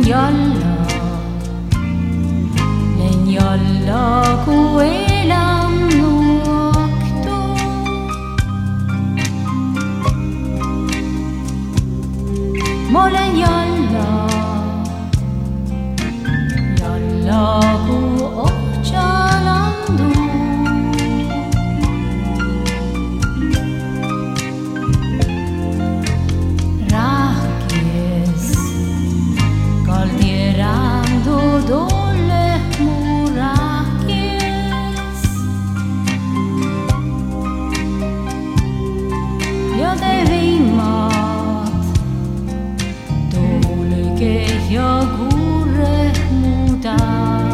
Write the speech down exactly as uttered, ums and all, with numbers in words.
jalla, len jalla ku elam nuoktu. Ma olen jalla, jalla ku ohtsalandu. Rahkies kaldierandu dolle mu rahkies. Ja te viimad tuulge ja kuure mu ta.